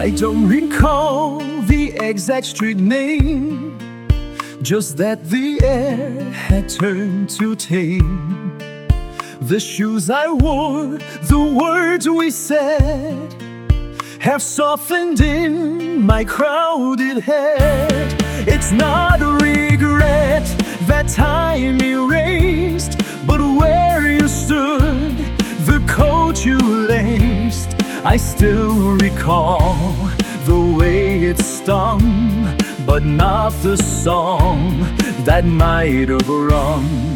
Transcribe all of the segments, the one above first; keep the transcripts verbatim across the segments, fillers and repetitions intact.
I don't recall the exact street name, just that the air had turned to tame. The shoes I wore, the words we said, have softened in my crowded head. It's not a regret that time erased, but where you stood, the coat you laced, I still recall the way it stung, but not the song that might have rung.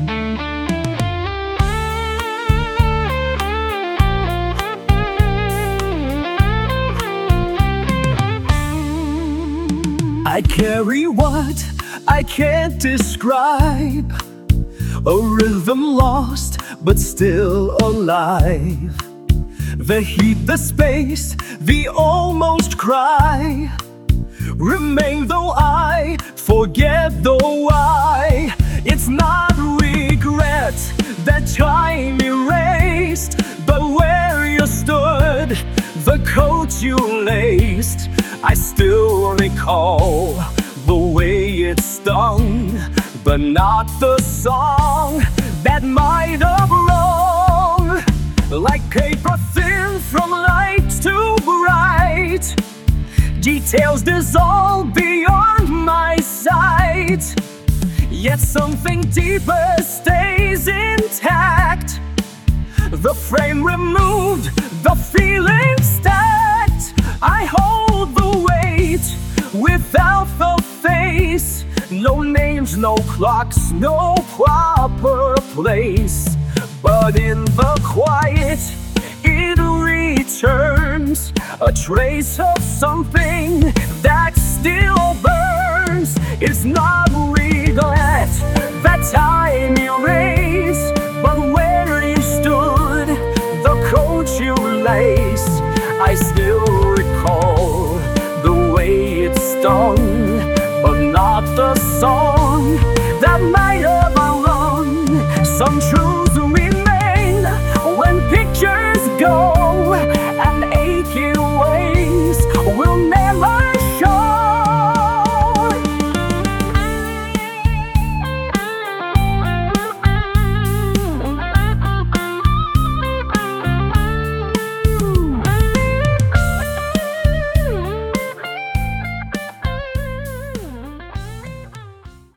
I carry what I can't describe, a rhythm lost but still alive. The heat, the space, the almost cry remain, though I forget the why. It's not regret that time erased, but where you stood, the coat you laced, I still recall the way it stung, but not the song that might have rung. Like paper thin from light to bright, details dissolve beyond my sight, yet something deeper stays intact. The frame removed, the feeling stacked. I hold the weight without the face. No names, no clocks, no proper place, but in the quiet it returns, a trace of something that still burns. It's not regret that time erased, but where you stood, the coat you laced, I still recall the way it stung, but not the song that might have rung. Some truth